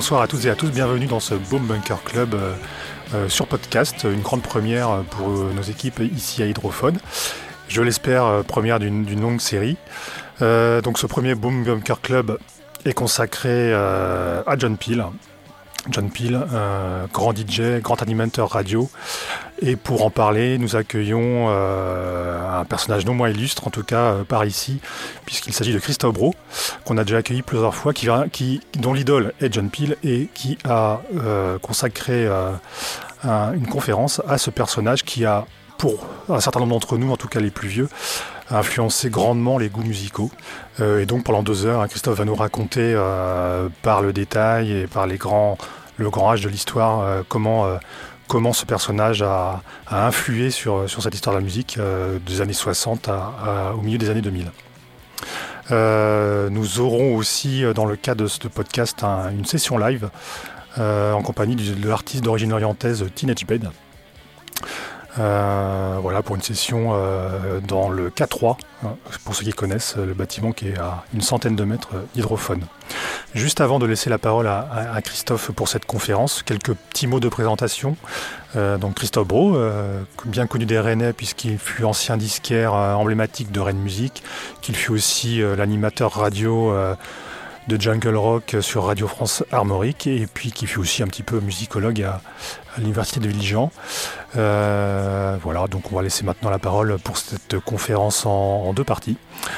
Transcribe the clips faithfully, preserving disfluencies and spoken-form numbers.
bonsoir à toutes et à tous, bienvenue dans ce Boom Bunker Club euh, euh, sur podcast, une grande première pour euh, nos équipes ici à Hydrophone. Je l'espère, euh, première d'une, d'une longue série. Euh, donc ce premier Boom Bunker Club est consacré euh, à John Peel. John Peel, euh, grand D J, grand animateur radio. Et pour en parler, nous accueillons euh, un personnage non moins illustre, en tout cas euh, par ici, puisqu'il s'agit de Christophe Brault, qu'on a déjà accueilli plusieurs fois, qui, qui, dont l'idole est John Peel et qui a euh, consacré euh, un, une conférence à ce personnage qui a, pour un certain nombre d'entre nous, en tout cas les plus vieux, a influencé grandement les goûts musicaux. Euh, et donc pendant deux heures, Christophe va nous raconter euh, par le détail et par les grands, le grand âge de l'histoire euh, comment... Euh, comment ce personnage a, a influé sur, sur cette histoire de la musique euh, des années soixante à, à, au milieu des années deux mille. Euh, nous aurons aussi, dans le cadre de ce podcast, un, une session live euh, en compagnie du, de l'artiste d'origine orientaise Teenage Bed. Euh, voilà, pour une session euh, dans le K trois, hein, pour ceux qui connaissent le bâtiment qui est à une centaine de mètres d'Hydrophone. Juste avant de laisser la parole à, à, à Christophe pour cette conférence, quelques petits mots de présentation. Euh, donc Christophe Brault, euh, bien connu des Rennais puisqu'il fut ancien disquaire euh, emblématique de Rennes Musique, qu'il fut aussi euh, l'animateur radio euh, de Jungle Rock sur Radio France Armorique et puis qui fut aussi un petit peu musicologue à, à l'université de Villejean. Euh, voilà, donc on va laisser maintenant la parole pour cette conférence en, en deux parties.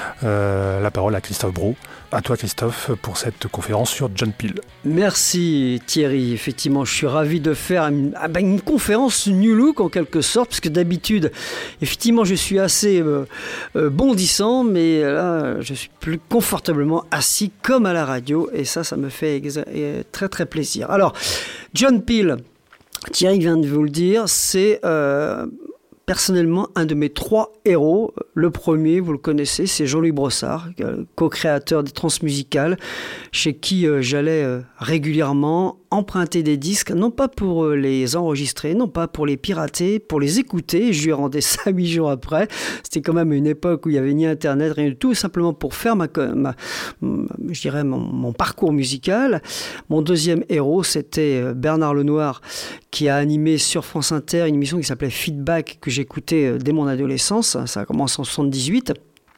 Euh, la parole à Christophe Brault. À toi Christophe pour cette conférence sur John Peel. Merci Thierry, effectivement je suis ravi de faire une, une conférence New Look en quelque sorte, parce que d'habitude effectivement je suis assez euh, euh, bondissant, mais là je suis plus confortablement assis comme à la radio et ça, ça me fait exa- très très plaisir. Alors John Peel, Thierry vient de vous le dire, c'est... Euh, personnellement, un de mes trois héros. Le premier, vous le connaissez, c'est Jean-Louis Brossard, co-créateur des Transmusicales, chez qui euh, j'allais euh, régulièrement emprunter des disques, non pas pour euh, les enregistrer, non pas pour les pirater, pour les écouter. Je lui rendais ça huit jours après. C'était quand même une époque où il n'y avait ni Internet, rien du tout, simplement pour faire ma, ma, ma, je dirais mon, mon parcours musical. Mon deuxième héros, c'était Bernard Lenoir, qui a animé sur France Inter une émission qui s'appelait Feedback, que j'écoutais dès mon adolescence, ça a commencé en soixante-dix-huit,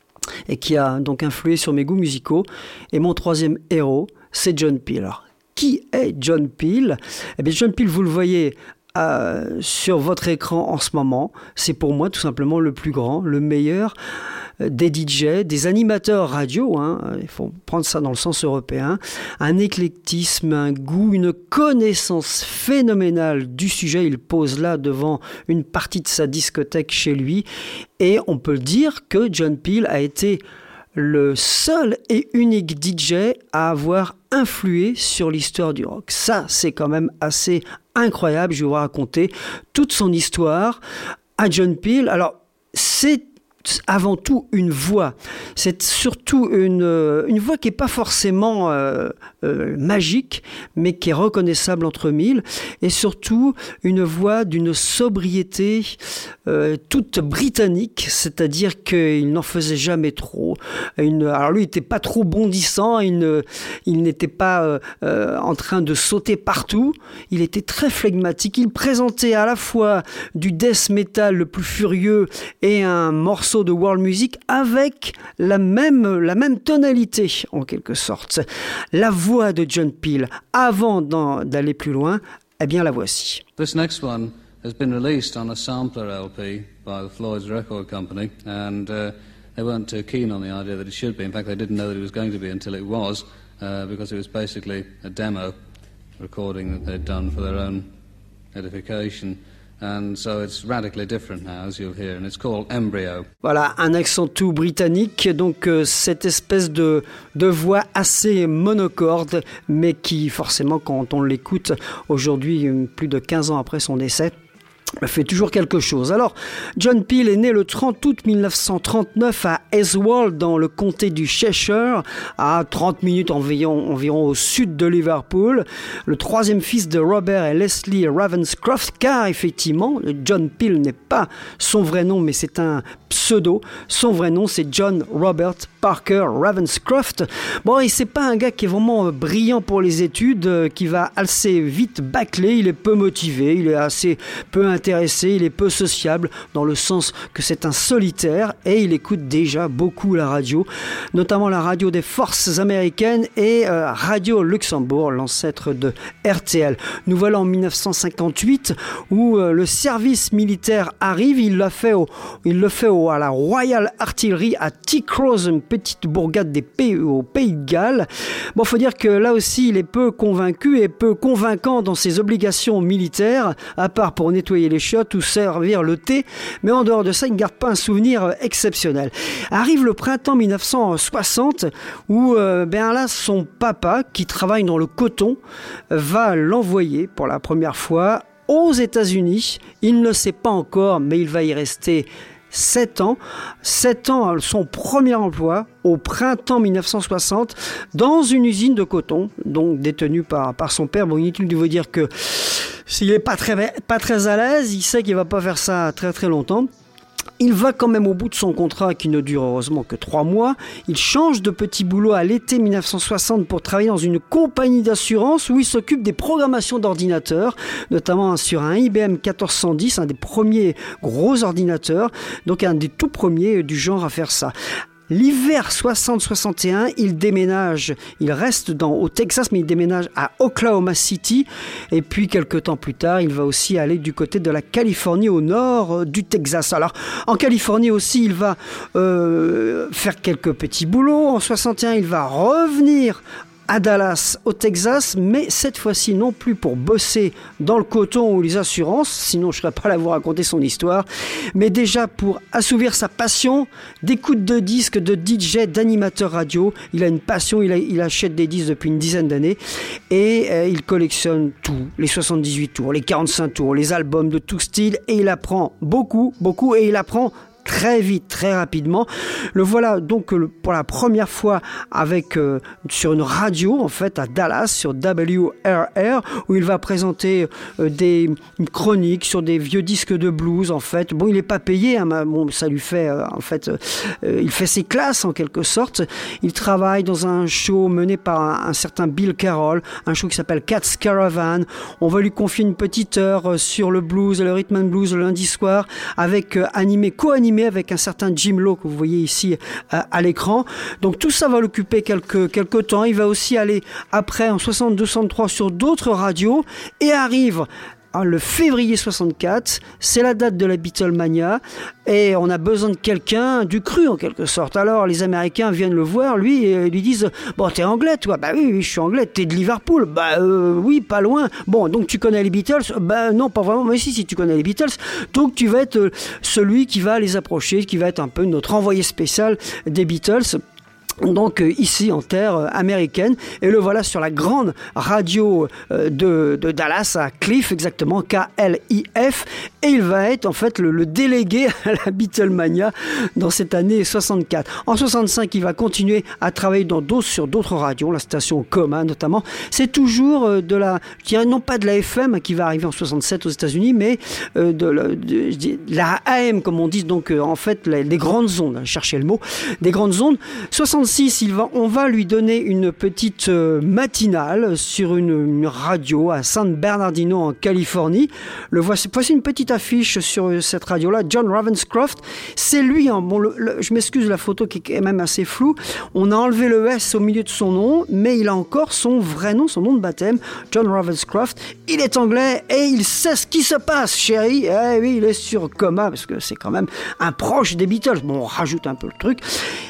et qui a donc influé sur mes goûts musicaux. Et mon troisième héros, c'est John Peel. Alors, qui est John Peel ? Eh bien, John Peel, vous le voyez euh, sur votre écran en ce moment, c'est pour moi tout simplement le plus grand, le meilleur des D J, des animateurs radio, hein, il faut prendre ça dans le sens européen, un éclectisme, un goût, une connaissance phénoménale du sujet. Il pose là devant une partie de sa discothèque chez lui et on peut dire que John Peel a été le seul et unique D J à avoir influé sur l'histoire du rock. Ça, c'est quand même assez incroyable. Je vais vous raconter toute son histoire à John Peel. Alors, c'est avant tout une voix. C'est surtout une, une voix qui n'est pas forcément euh, euh, magique, mais qui est reconnaissable entre mille, et surtout une voix d'une sobriété euh, toute britannique, c'est-à-dire qu'il n'en faisait jamais trop. Une, alors lui, il n'était pas trop bondissant, il, ne, il n'était pas euh, euh, en train de sauter partout, il était très flegmatique, il présentait à la fois du death metal le plus furieux et un morceau de world music avec la même, la même tonalité en quelque sorte. La voix de John Peel, avant d'aller plus loin, eh bien la voici. This next one has been released on a sampler L P by the Floyd's Record Company and uh, they weren't too keen on the idea that it should be. In fact, they didn't know that it was going to be until it was uh, because it was basically a demo recording that they'd done for their own edification. And so it's radically different now, as you'll hear, and it's called Embryo. Voilà, un accent tout britannique, donc euh, cette espèce de, de voix assez monocorde, mais qui forcément, quand on l'écoute aujourd'hui, plus de quinze ans après son décès, fait toujours quelque chose. Alors, John Peel est né le trente août mille neuf cent trente-neuf à Heswall, dans le comté du Cheshire, à trente minutes environ, environ au sud de Liverpool. Le troisième fils de Robert et Leslie Ravenscroft, car effectivement, John Peel n'est pas son vrai nom, mais c'est un pseudo. Son vrai nom, c'est John Robert Parker Ravenscroft. Bon, et c'est pas un gars qui est vraiment brillant pour les études, qui va assez vite bâcler. Il est peu motivé, il est assez peu intéressé, il est peu sociable, dans le sens que c'est un solitaire, et il écoute déjà beaucoup la radio, notamment la radio des forces américaines et euh, Radio Luxembourg, l'ancêtre de R T L. Nous voilà en mille neuf cent cinquante-huit, où euh, le service militaire arrive. Il l'a fait, au, il le fait au, à la Royal Artillery à T-Cross, une petite bourgade des pays, au Pays de Galles. Bon, faut dire que là aussi, il est peu convaincu et peu convaincant dans ses obligations militaires, à part pour nettoyer les chiottes ou servir le thé, mais en dehors de ça, il ne garde pas un souvenir exceptionnel. Arrive le printemps mille neuf cent soixante, où euh, ben là, son papa, qui travaille dans le coton, va l'envoyer pour la première fois aux États-Unis. Il ne le sait pas encore, mais il va y rester sept ans. sept ans, son premier emploi au printemps mille neuf cent soixante, dans une usine de coton, donc détenue par, par son père. Bon, inutile de vous dire que s'il n'est pas très, pas très à l'aise, il sait qu'il ne va pas faire ça très très longtemps. Il va quand même au bout de son contrat, qui ne dure heureusement que trois mois. Il change de petit boulot à l'été mille neuf cent soixante pour travailler dans une compagnie d'assurance où il s'occupe des programmations d'ordinateurs, notamment sur un I B M quatorze cent dix, un des premiers gros ordinateurs, donc un des tout premiers du genre à faire ça. L'hiver soixante soixante et un, il déménage, il reste dans, au Texas, mais il déménage à Oklahoma City. Et puis, quelques temps plus tard, il va aussi aller du côté de la Californie, au nord du Texas. Alors, en Californie aussi, il va euh, faire quelques petits boulots. En soixante et un, il va revenir à Dallas, au Texas, mais cette fois-ci non plus pour bosser dans le coton ou les assurances, sinon je ne serais pas là à vous raconter son histoire, mais déjà pour assouvir sa passion d'écoute de disques, de D J, d'animateur radio. Il a une passion, il, a, il achète des disques depuis une dizaine d'années, et euh, il collectionne tout, les soixante-dix-huit tours, les quarante-cinq tours, les albums de tout style, et il apprend beaucoup, beaucoup, et il apprend très vite, très rapidement. Le voilà donc pour la première fois avec euh, sur une radio, en fait, à Dallas, sur W R R, où il va présenter euh, des une chronique sur des vieux disques de blues, en fait. Bon, il n'est pas payé, hein, mais bon, ça lui fait, euh, en fait, euh, il fait ses classes, en quelque sorte. Il travaille dans un show mené par un, un certain Bill Carroll, un show qui s'appelle Cat's Caravan. On va lui confier une petite heure euh, sur le blues, le rhythm and blues, le lundi soir, avec euh, animé, co-animé avec un certain Jim Lowe que vous voyez ici à, à l'écran. Donc tout ça va l'occuper quelques, quelques temps. Il va aussi aller après en soixante-deux soixante-trois sur d'autres radios et arrive le février soixante-quatre, c'est la date de la Beatlemania, et on a besoin de quelqu'un, du cru en quelque sorte. Alors les Américains viennent le voir, lui, et lui disent « Bon, t'es anglais, toi ?» « Bah oui, oui, je suis anglais. »« T'es de Liverpool ?»« Bah euh, oui, pas loin. »« Bon, donc tu connais les Beatles ?»« Bah non, pas vraiment, mais si, si tu connais les Beatles. » Donc tu vas être euh, celui qui va les approcher, qui va être un peu notre envoyé spécial des Beatles. Donc euh, ici en terre euh, américaine, et le voilà sur la grande radio euh, de, de Dallas, à Cliff exactement, K L I F, et il va être en fait le, le délégué à la Beatlemania dans cette année soixante-quatre. En soixante-cinq, il va continuer à travailler dans d'autres, sur d'autres radios, la station Coma notamment. C'est toujours euh, de la, je dirais non pas de la F M qui va arriver en soixante-sept aux États-Unis, mais euh, de, la, de, de la A M comme on dit, donc euh, en fait les, les grandes ondes, cherchez le mot, des grandes ondes. soixante-six, il va, on va lui donner une petite euh, matinale sur une, une radio à San Bernardino en Californie. Le voici, voici une petite affiche sur cette radio-là, John Ravenscroft. C'est lui, hein, bon, le, le, je m'excuse, la photo qui est quand même assez floue. On a enlevé le S au milieu de son nom, mais il a encore son vrai nom, son nom de baptême, John Ravenscroft. Il est anglais et il sait ce qui se passe, chérie. Eh oui, il est sur Coma, parce que c'est quand même un proche des Beatles. Bon, on rajoute un peu le truc.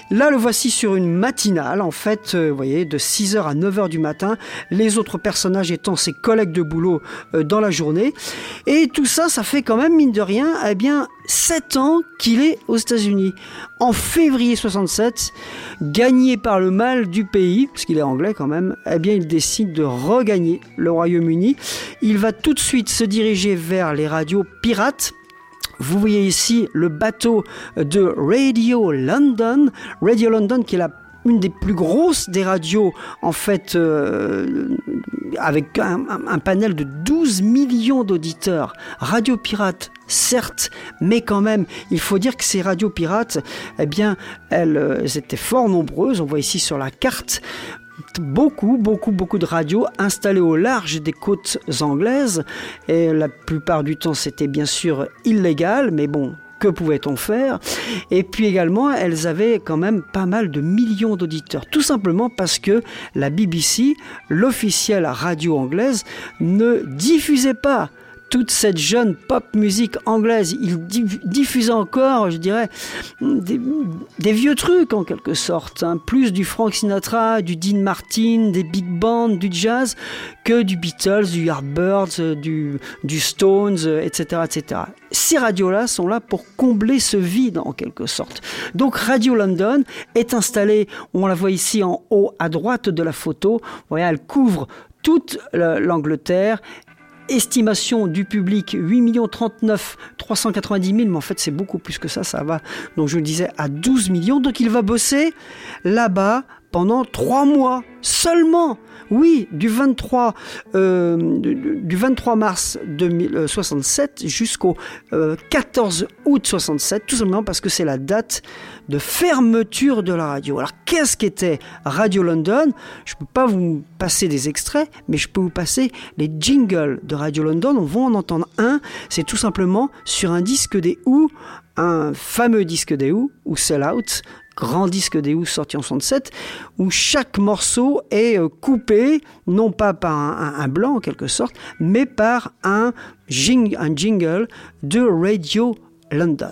Là, le voici sur une matinale, en fait, euh, vous voyez, de six heures à neuf heures du matin, les autres personnages étant ses collègues de boulot euh, dans la journée. Et tout ça, ça fait quand même, mine de rien, eh bien, sept ans qu'il est aux États-Unis. En février soixante-sept, gagné par le mal du pays, parce qu'il est anglais quand même, eh bien, il décide de regagner le Royaume-Uni. Il va tout de suite se diriger vers les radios pirates. Vous voyez ici le bateau de Radio London, Radio London qui est la une des plus grosses des radios, en fait, euh, avec un, un, un panel de douze millions d'auditeurs. Radio pirate, certes, mais quand même, il faut dire que ces radios pirates, eh bien, elles, elles étaient fort nombreuses. On voit ici sur la carte beaucoup, beaucoup, beaucoup de radios installées au large des côtes anglaises. Et la plupart du temps, c'était bien sûr illégal, mais bon, que pouvait-on faire? Et puis également, elles avaient quand même pas mal de millions d'auditeurs. Tout simplement parce que la B B C, l'officielle radio anglaise, ne diffusait pas toute cette jeune pop musique anglaise. Il diffusait encore, je dirais, des, des vieux trucs en quelque sorte, hein. Plus du Frank Sinatra, du Dean Martin, des big bands, du jazz, que du Beatles, du Yardbirds, du, du Stones, et cetera, et cetera. Ces radios-là sont là pour combler ce vide en quelque sorte. Donc Radio London est installée, on la voit ici en haut à droite de la photo, vous voyez, elle couvre toute l'Angleterre. Estimation du public huit millions trente-neuf mille trois cent quatre-vingt-dix mille, mais en fait c'est beaucoup plus que ça, ça va, donc je le disais, à douze millions. Donc il va bosser là-bas pendant trois mois seulement. Oui, du vingt-trois, euh, du, du vingt-trois mars soixante-sept jusqu'au euh, quatorze août soixante-sept, tout simplement parce que c'est la date de fermeture de la radio. Alors qu'est-ce qu'était Radio London? Je ne peux pas vous passer des extraits, mais je peux vous passer les jingles de Radio London. On va en entendre un, c'est tout simplement sur un disque des Who, un fameux disque des Who, ou Sell Out, grand disque des Who sorti en soixante-sept, où chaque morceau est coupé, non pas par un, un, un blanc en quelque sorte, mais par un, jing, un jingle de Radio London.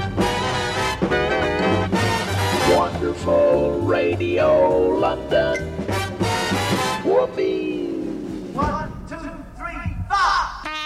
Wonderful Radio London. Whoopee. One, two, three, four.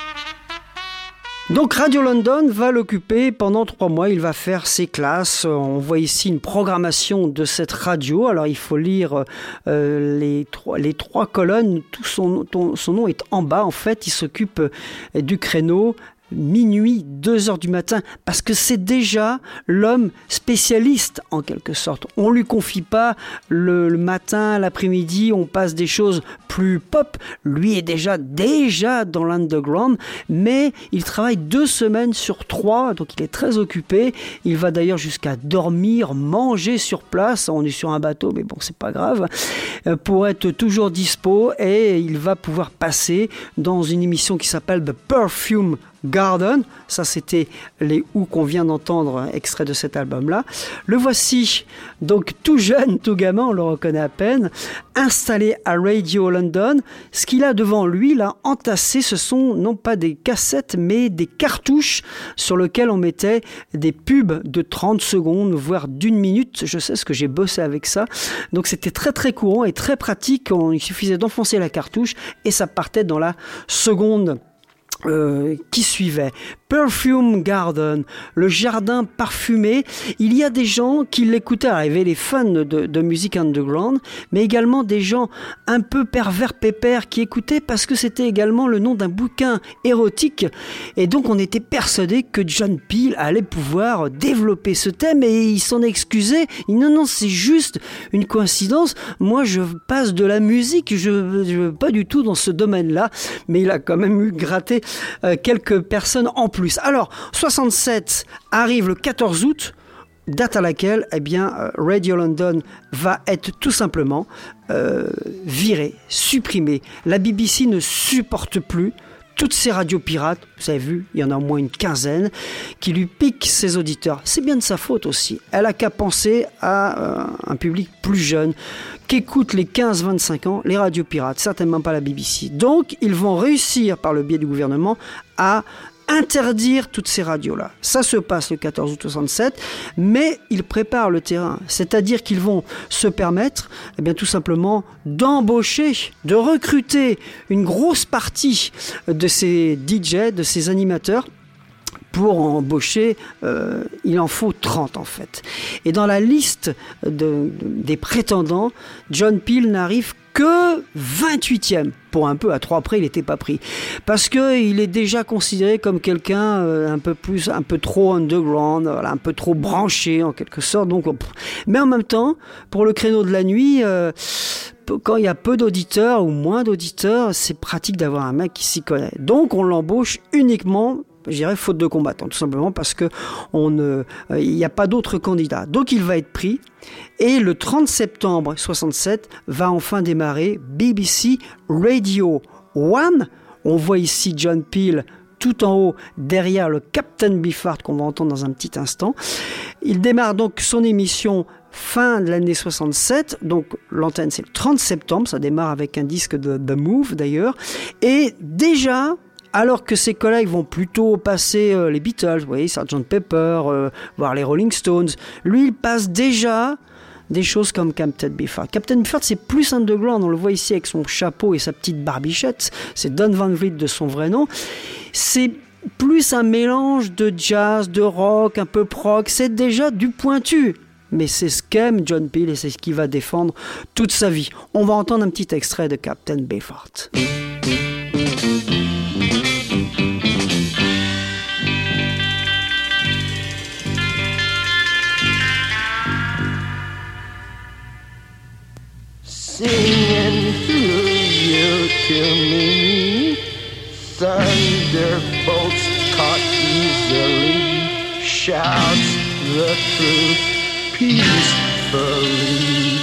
Donc Radio London va l'occuper pendant trois mois, il va faire ses classes. On voit ici une programmation de cette radio. Alors il faut lire euh, les, trois, les trois colonnes, tout son, ton, son nom est en bas en fait. Il s'occupe du créneau minuit, deux heures du matin, parce que c'est déjà l'homme spécialiste en quelque sorte. On lui confie pas le, le matin, l'après-midi, on passe des choses plus pop. Lui est déjà déjà dans l'underground, mais il travaille deux semaines sur trois, donc il est très occupé. Il va d'ailleurs jusqu'à dormir, manger sur place. On est sur un bateau, mais bon, c'est pas grave, pour être toujours dispo, et il va pouvoir passer dans une émission qui s'appelle The Perfume Garden. Ça c'était les Who qu'on vient d'entendre, extrait de cet album-là. Le voici donc tout jeune, tout gamin, on le reconnaît à peine, installé à Radio London. Ce qu'il a devant lui, là, entassé, ce sont non pas des cassettes, mais des cartouches sur lesquelles on mettait des pubs de trente secondes, voire d'une minute. Je sais ce que j'ai bossé avec ça. Donc c'était très très courant et très pratique. On, il suffisait d'enfoncer la cartouche et ça partait dans la seconde Euh, qui suivait. Perfume Garden, le jardin parfumé. Il y a des gens qui l'écoutaient. Alors, il y avait les fans de, de musique underground, mais également des gens un peu pervers pépères qui écoutaient parce que c'était également le nom d'un bouquin érotique. Et donc, on était persuadé que John Peel allait pouvoir développer ce thème, et il s'en excusait. Il dit non, non, c'est juste une coïncidence. Moi, je passe de la musique, je ne veux pas du tout dans ce domaine-là. Mais il a quand même eu gratté euh, quelques personnes en plus. Alors, soixante-sept arrive le quatorze août, date à laquelle eh bien, Radio London va être tout simplement euh, viré, supprimé. La B B C ne supporte plus toutes ces radios pirates, vous avez vu, il y en a au moins une quinzaine, qui lui piquent ses auditeurs. C'est bien de sa faute aussi. Elle a qu'à penser à euh, un public plus jeune, qui écoute les quinze vingt-cinq ans, les radios pirates, certainement pas la B B C. Donc, ils vont réussir, par le biais du gouvernement, à interdire toutes ces radios-là. Ça se passe le quatorze août soixante-sept, mais ils préparent le terrain. C'est-à-dire qu'ils vont se permettre, eh bien, tout simplement, d'embaucher, de recruter une grosse partie de ces D J, de ces animateurs. Pour embaucher, euh, il en faut trente en fait. Et dans la liste de, de, des prétendants, John Peel n'arrive que vingt-huitième. Pour un peu, à trois près, il n'était pas pris. Parce qu'il est déjà considéré comme quelqu'un euh, un peu plus, un peu trop underground, voilà, un peu trop branché en quelque sorte. Donc, mais en même temps, pour le créneau de la nuit, euh, quand il y a peu d'auditeurs ou moins d'auditeurs, c'est pratique d'avoir un mec qui s'y connaît. Donc, on l'embauche uniquement, je dirais, faute de combattant, tout simplement parce que on ne, il euh, n'y a pas d'autres candidats. Donc il va être pris et le trente septembre soixante-sept va enfin démarrer B B C Radio un. On voit ici John Peel tout en haut derrière le Captain Beefheart qu'on va entendre dans un petit instant. Il démarre donc son émission fin de l'année soixante-sept, donc l'antenne c'est le trente septembre, ça démarre avec un disque de The Move d'ailleurs, et déjà, alors que ses collègues vont plutôt passer euh, les Beatles, vous voyez, sergent Pepper, euh, voir les Rolling Stones, lui il passe déjà des choses comme Captain Beefheart. Captain Beefheart c'est plus underground, on le voit ici avec son chapeau et sa petite barbichette, c'est Don Van Vliet de son vrai nom, c'est plus un mélange de jazz, de rock, un peu prog, c'est déjà du pointu. Mais c'est ce qu'aime John Peel et c'est ce qu'il va défendre toute sa vie. On va entendre un petit extrait de Captain Beefheart. Singing through you to me, thunderbolts caught easily, shouts the truth peacefully.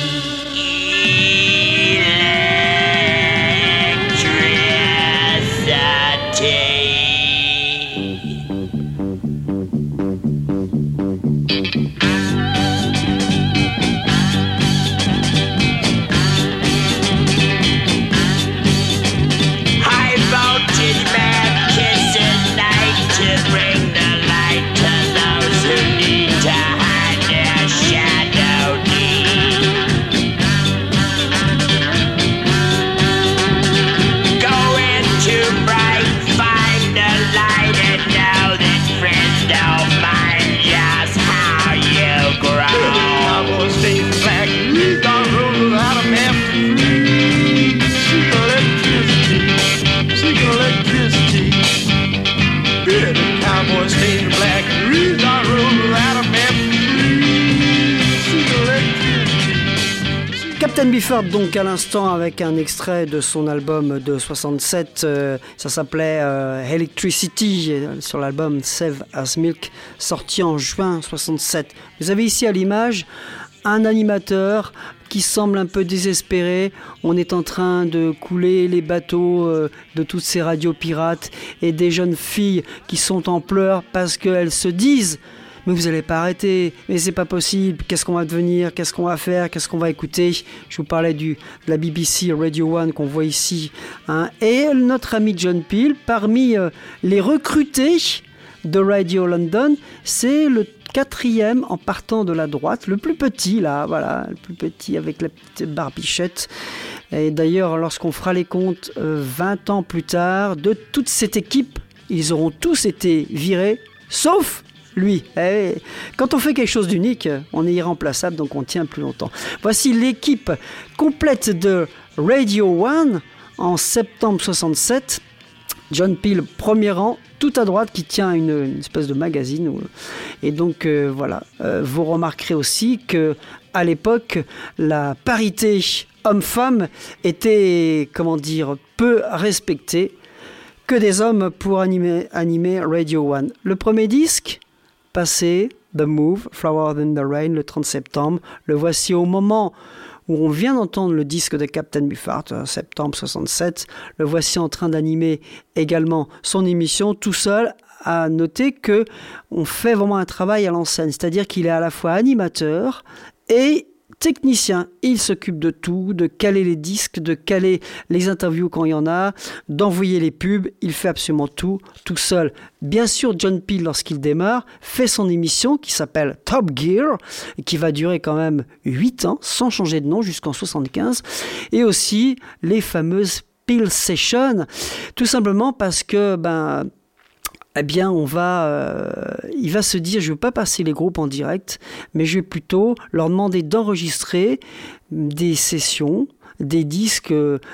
Captain Beefheart donc à l'instant avec un extrait de son album de soixante-sept, euh, ça s'appelait euh, Electricity sur l'album Save as Milk sorti en juin soixante-sept. Vous avez ici à l'image un animateur qui semble un peu désespéré. On est en train de couler les bateaux euh, de toutes ces radios pirates et des jeunes filles qui sont en pleurs parce qu'elles se disent mais vous n'allez pas arrêter, mais c'est pas possible, qu'est-ce qu'on va devenir, qu'est-ce qu'on va faire, qu'est-ce qu'on va écouter. Je vous parlais du, de la B B C Radio un qu'on voit ici, hein. Et notre ami John Peel, parmi euh, les recrutés de Radio London, c'est le quatrième en partant de la droite, le plus petit là, voilà, le plus petit avec la petite barbichette. Et d'ailleurs, lorsqu'on fera les comptes euh, vingt ans plus tard, de toute cette équipe, ils auront tous été virés, sauf lui. Eh, quand on fait quelque chose d'unique, on est irremplaçable, donc on tient plus longtemps. Voici l'équipe complète de Radio un en septembre soixante-sept. John Peel, premier rang, tout à droite, qui tient une, une espèce de magazine. Et donc, euh, voilà. Euh, vous remarquerez aussi qu'à l'époque, la parité homme-femme était, comment dire, peu respectée. Que des hommes pour animer, animer Radio un. Le premier disque passé, The Move, Flower in the Rain, le trente septembre. Le voici au moment où on vient d'entendre le disque de Captain Beefheart, en septembre soixante-sept. Le voici en train d'animer également son émission tout seul. À noter qu'on fait vraiment un travail à l'ancienne, c'est-à-dire qu'il est à la fois animateur et technicien, il s'occupe de tout, de caler les disques, de caler les interviews quand il y en a, d'envoyer les pubs, il fait absolument tout, tout seul. Bien sûr, John Peel, lorsqu'il démarre, fait son émission qui s'appelle Top Gear, et qui va durer quand même huit ans, sans changer de nom, jusqu'en soixante-quinze, et aussi les fameuses Peel Sessions, tout simplement parce que, ben... eh bien, on va, euh, il va se dire, je ne veux pas passer les groupes en direct, mais je vais plutôt leur demander d'enregistrer des sessions, des disques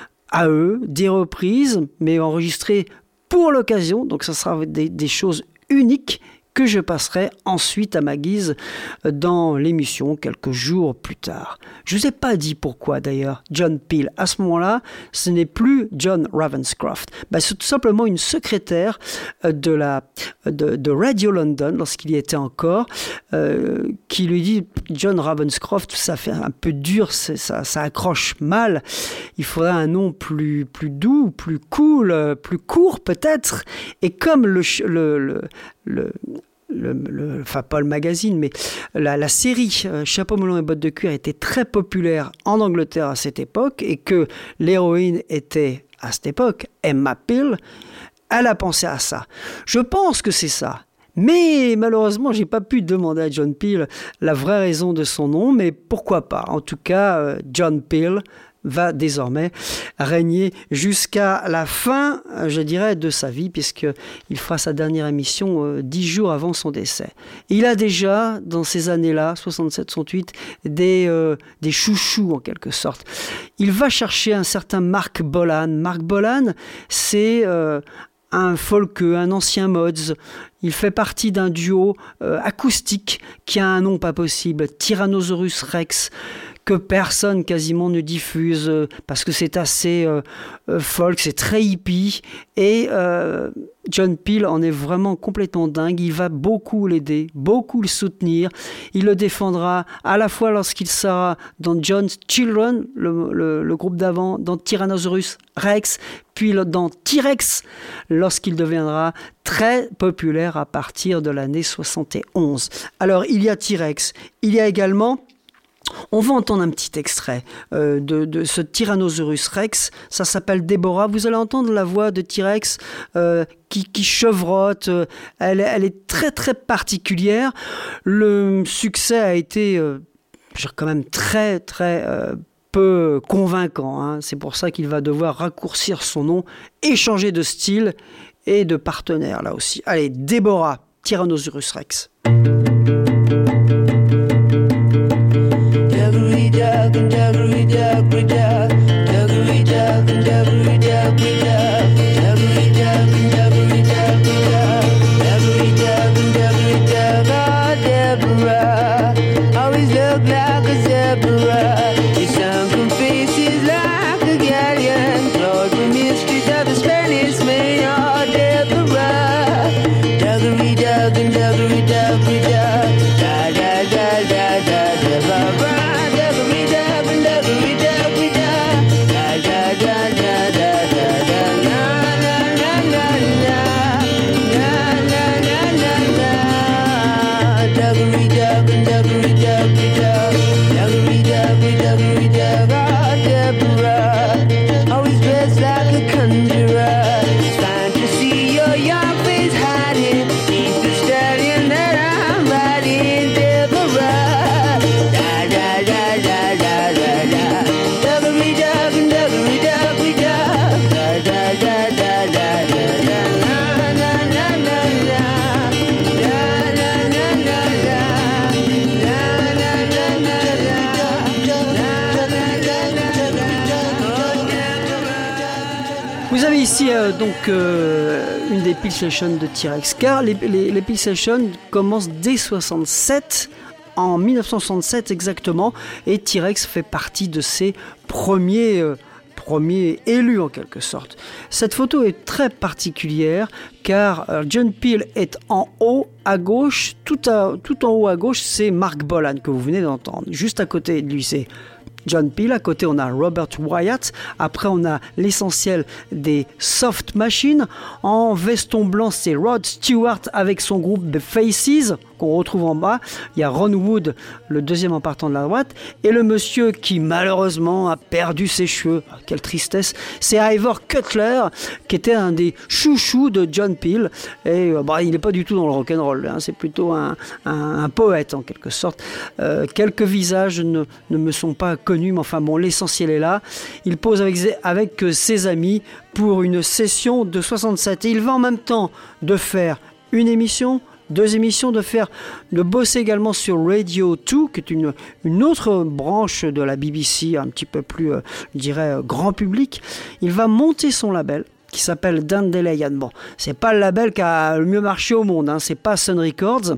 à eux, des reprises, mais enregistrées pour l'occasion. Donc, ça sera des, des choses uniques que je passerai ensuite à ma guise dans l'émission quelques jours plus tard. Je ne vous ai pas dit pourquoi d'ailleurs John Peel. À ce moment-là, ce n'est plus John Ravenscroft. Ben, c'est tout simplement une secrétaire de, la, de, de Radio London, lorsqu'il y était encore, euh, qui lui dit « John Ravenscroft, ça fait un peu dur, c'est, ça, ça accroche mal. Il faudrait un nom plus, plus doux, plus cool, plus court peut-être. » Et comme le... le, le Le, le, le, enfin pas le magazine, mais la, la série euh, Chapeau melon et bottes de cuir était très populaire en Angleterre à cette époque, et que l'héroïne était à cette époque Emma Peel, elle a pensé à ça. Je pense que c'est ça. Mais malheureusement, j'ai pas pu demander à John Peel la vraie raison de son nom, mais pourquoi pas. En tout cas, euh, John Peel va désormais régner jusqu'à la fin, je dirais, de sa vie, puisqu'il fera sa dernière émission euh, dix jours avant son décès. Il a déjà, dans ces années-là, soixante-sept soixante-huit, des, euh, des chouchous en quelque sorte. Il va chercher un certain Mark Bolan. Mark Bolan, c'est euh, un folkeux, un ancien mods. Il fait partie d'un duo euh, acoustique qui a un nom pas possible, Tyrannosaurus Rex, que personne quasiment ne diffuse euh, parce que c'est assez euh, euh, folk, c'est très hippie, et euh, John Peel en est vraiment complètement dingue. Il va beaucoup l'aider, beaucoup le soutenir. Il le défendra à la fois lorsqu'il sera dans John's Children, le, le, le groupe d'avant, dans Tyrannosaurus Rex, puis dans T-Rex, lorsqu'il deviendra très populaire à partir de l'année soixante et onze. Alors, il y a T-Rex, il y a également... On va entendre un petit extrait euh, de, de ce Tyrannosaurus Rex. Ça s'appelle Déborah. Vous allez entendre la voix de T-Rex euh, qui, qui chevrotte. Elle, elle est très très particulière. Le succès a été euh, quand même très très euh, peu convaincant, hein. C'est pour ça qu'il va devoir raccourcir son nom et changer de style et de partenaire là aussi. Allez, Déborah, Tyrannosaurus Rex. Duck and duggery duck, we duck, duggery duck and duggery duck, we duck, duggery duck and duggery duck, we duck, duggery duck and duggery duck. Oh, Deborah, always look like a zebra. Your sunken face is like a galleon, flowed from mysteries of the Spanish main. Oh, Deborah, duggery duck and duggery duck, we duck, da da da da da, Deborah. Ici, euh, donc, euh, une des Peel Sessions de T-Rex, car les, les, les Peel Sessions commencent dès soixante-sept, en dix-neuf cent soixante-sept exactement, et T-Rex fait partie de ses premiers, euh, premiers élus en quelque sorte. Cette photo est très particulière, car euh, John Peel est en haut à gauche, tout, à, tout en haut à gauche, c'est Mark Bolan que vous venez d'entendre. Juste à côté de lui, c'est John Peel, à côté on a Robert Wyatt, après on a l'essentiel des Soft Machines, en veston blanc c'est Rod Stewart avec son groupe The Faces, qu'on retrouve en bas. Il y a Ron Wood, le deuxième en partant de la droite, et le monsieur qui malheureusement a perdu ses cheveux. Quelle tristesse. C'est Ivor Cutler, qui était un des chouchous de John Peel. Et euh, bah, il n'est pas du tout dans le rock'n'roll, hein. C'est plutôt un, un, un poète en quelque sorte. Euh, quelques visages ne, ne me sont pas connus, mais enfin bon, l'essentiel est là. Il pose avec, avec ses amis pour une session de soixante-sept. Et il va en même temps de faire une émission, deux émissions, de faire, de bosser également sur Radio deux, qui est une, une autre branche de la B B C, un petit peu plus, euh, je dirais, euh, grand public. Il va monter son label, qui s'appelle Dandelion. Bon, c'est pas le label qui a le mieux marché au monde, hein, c'est pas Sun Records.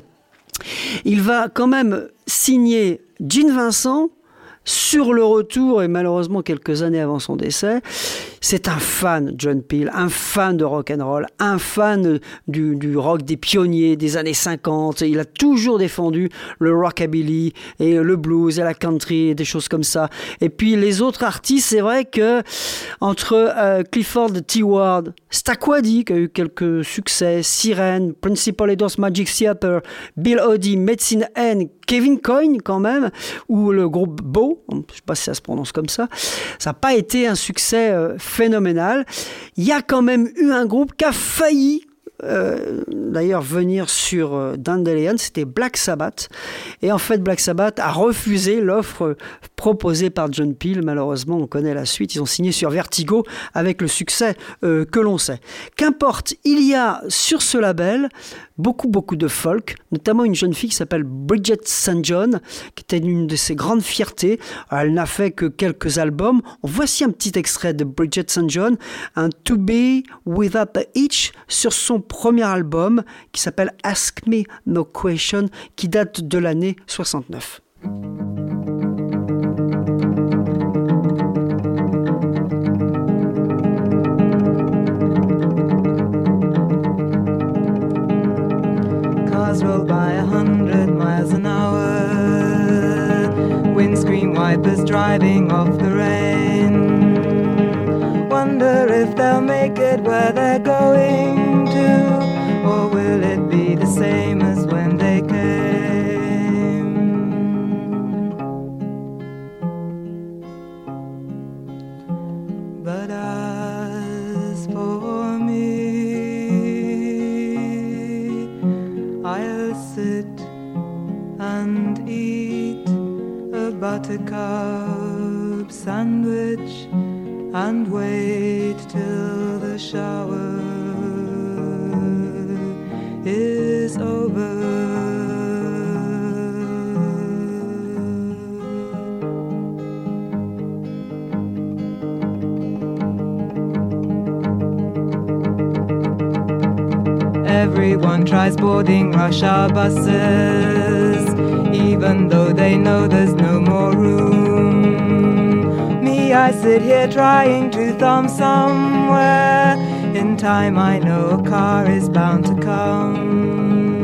Il va quand même signer Gene Vincent sur le retour, et malheureusement quelques années avant son décès. C'est un fan, John Peel, un fan de rock'n'roll, un fan du, du rock des pionniers des années cinquante. Il a toujours défendu le rockabilly et le blues et la country et des choses comme ça. Et puis les autres artistes, c'est vrai que entre euh, Clifford T. Ward, Stakwadi qui a eu quelques succès, Siren, Principal Edwards Magic Theater, Bill Oddie, Medicine N, Kevin Coyne quand même, ou le groupe Beau, je ne sais pas si ça se prononce comme ça, ça n'a pas été un succès euh, phénoménal. Il y a quand même eu un groupe qui a failli euh, d'ailleurs venir sur euh, Dandelion, c'était Black Sabbath, et en fait Black Sabbath a refusé l'offre proposée par John Peel. Malheureusement, on connaît la suite, ils ont signé sur Vertigo avec le succès euh, que l'on sait. Qu'importe, il y a sur ce label beaucoup beaucoup de folk, notamment une jeune fille qui s'appelle Bridget Saint John, qui était une de ses grandes fiertés. Elle n'a fait que quelques albums. Voici un petit extrait de Bridget Saint John, un To Be Without the Itch, sur son premier album qui s'appelle Ask Me No Question, qui date de l'année soixante-neuf. Roll by a hundred miles an hour, windscreen wipers driving off the rain. Wonder if they'll make it where they're going to, or will it be the same as when they came? But as for me, I'll sit and eat a buttercup sandwich and wait till the shower is over. Everyone tries boarding rush hour buses, even though they know there's no more room. Me, I sit here trying to thumb somewhere. In time I know a car is bound to come.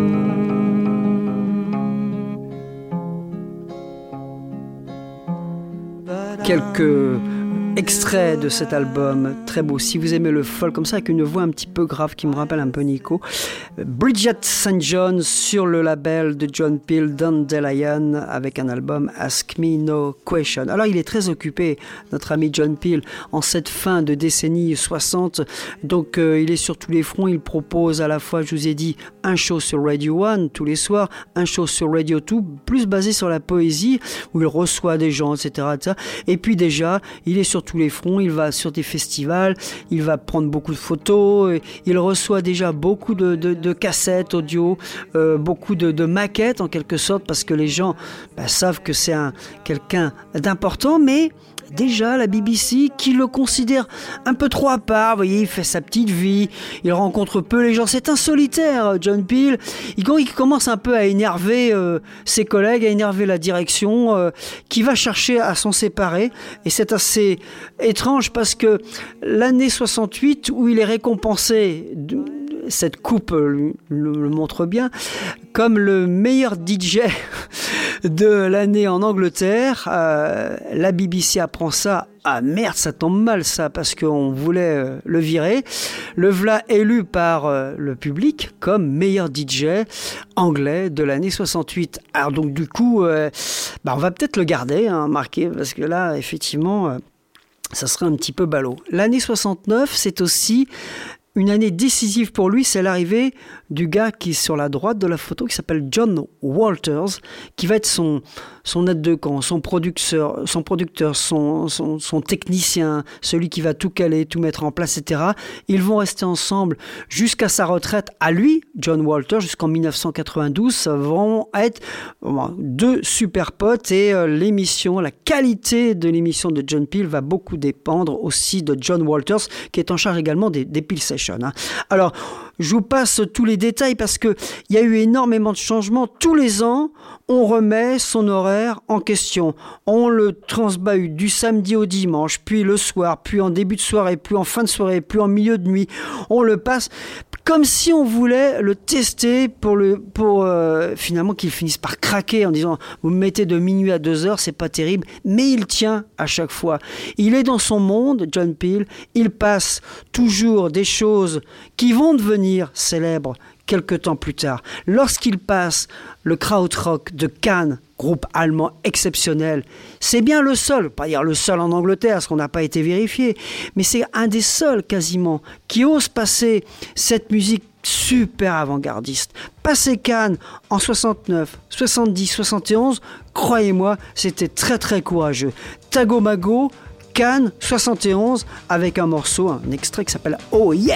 Quelques extrait de cet album, très beau. Si vous aimez le folk comme ça, avec une voix un petit peu grave qui me rappelle un peu Nico. Bridget Saint John sur le label de John Peel, Dandelion, avec un album Ask Me No Question. Alors il est très occupé, notre ami John Peel, en cette fin de décennie soixante. Donc euh, il est sur tous les fronts. Il propose à la fois, je vous ai dit, un show sur Radio un tous les soirs, un show sur Radio deux, plus basé sur la poésie, où il reçoit des gens, et cetera, et cetera. Et puis déjà, il est sur tous les fronts, il va sur des festivals, il va prendre beaucoup de photos, il reçoit déjà beaucoup de, de, de cassettes audio, euh, beaucoup de, de maquettes en quelque sorte, parce que les gens bah, savent que c'est un, quelqu'un d'important, mais déjà la B B C qui le considère un peu trop à part. Vous voyez, il fait sa petite vie, il rencontre peu les gens, c'est un solitaire, John Peel. Il, il commence un peu à énerver euh, ses collègues, à énerver la direction, euh, qui va chercher à s'en séparer. Et c'est assez étrange parce que l'année soixante-huit, où il est récompensé, de, cette coupe le, le, le montre bien, comme le meilleur D J de l'année en Angleterre. Euh, la B B C apprend ça. Ah merde, ça tombe mal ça, parce qu'on voulait euh, le virer. Le voilà élu par euh, le public comme meilleur D J anglais de l'année soixante-huit. Alors donc du coup, euh, bah, on va peut-être le garder, hein, marqué, parce que là, effectivement, euh, ça serait un petit peu ballot. L'année soixante-neuf, c'est aussi une année décisive pour lui, c'est l'arrivée du gars qui est sur la droite de la photo, qui s'appelle John Walters, qui va être son, son aide de camp, son producteur, son, producteur son, son, son technicien, celui qui va tout caler, tout mettre en place, et cetera. Ils vont rester ensemble jusqu'à sa retraite à lui, John Walters, jusqu'en dix-neuf cent quatre-vingt-douze. Ça vont être deux super potes et euh, l'émission, la qualité de l'émission de John Peel va beaucoup dépendre aussi de John Walters, qui est en charge également des, des Peel Sessions. Hein. Alors, je vous passe tous les détails parce qu'il y a eu énormément de changements. Tous les ans, on remet son horaire en question. On le transbahute du samedi au dimanche, puis le soir, puis en début de soirée, puis en fin de soirée, puis en milieu de nuit. On le passe comme si on voulait le tester pour, le, pour euh, finalement qu'il finisse par craquer en disant « vous me mettez de minuit à deux heures, c'est pas terrible », mais il tient à chaque fois. Il est dans son monde, John Peel, il passe toujours des choses qui vont devenir célèbres quelques temps plus tard. Lorsqu'il passe le Krautrock de Cannes, groupe allemand exceptionnel, c'est bien le seul, pas dire le seul en Angleterre, parce qu'on n'a pas été vérifié, mais c'est un des seuls quasiment qui ose passer cette musique super avant-gardiste. Passer Cannes en soixante-neuf, soixante-dix, soixante et onze, croyez-moi, c'était très très courageux. Tago Mago, Cannes soixante et onze, avec un morceau, un extrait qui s'appelle Oh Yeah!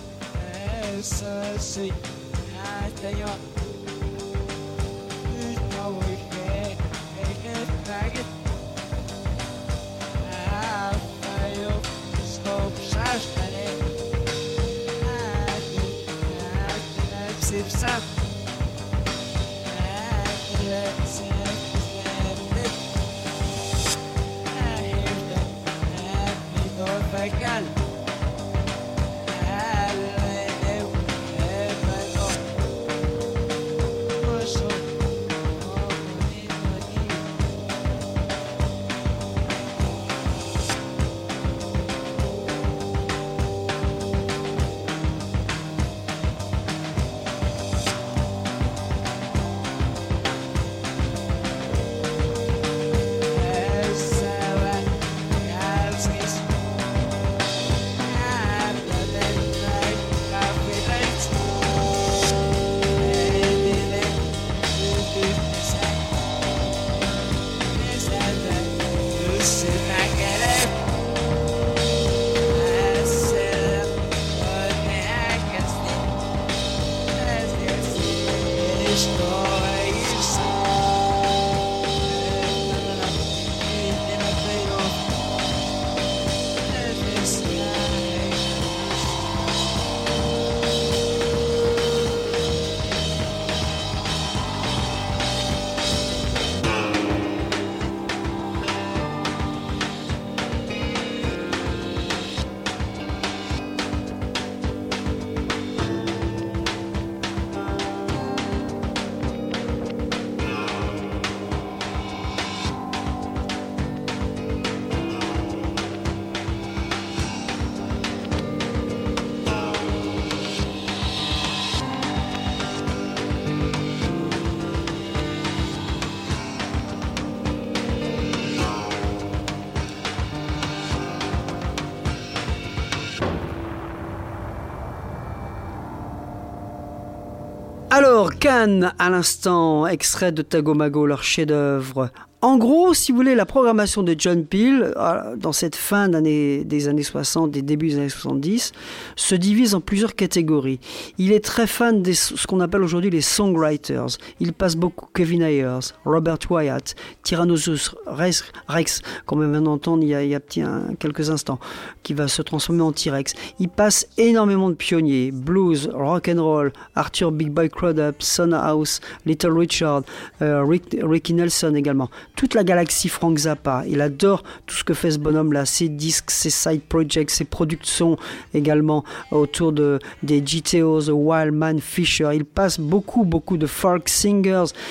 Alors, Cannes, à l'instant, extrait de Tago Mago, leur chef-d'œuvre. En gros, si vous voulez, la programmation de John Peel, dans cette fin d'année, des années soixante, des débuts des années soixante-dix, se divise en plusieurs catégories. Il est très fan de ce qu'on appelle aujourd'hui les songwriters. Il passe beaucoup Kevin Ayers, Robert Wyatt, Tyrannosaurus Rex, Rex, comme on vient d'entendre il y a, il y a petit, un, quelques instants, qui va se transformer en T-Rex. Il passe énormément de pionniers, blues, rock and roll, Arthur Big Boy Crudup, Son House, Little Richard, euh, Rick, Ricky Nelson également. Toute la galaxie Frank Zappa. Il adore tout ce que fait ce bonhomme-là, ses disques, ses side projects, ses productions également autour de, des G T O, The Wild Man Fisher. Il passe beaucoup, beaucoup de folk singers.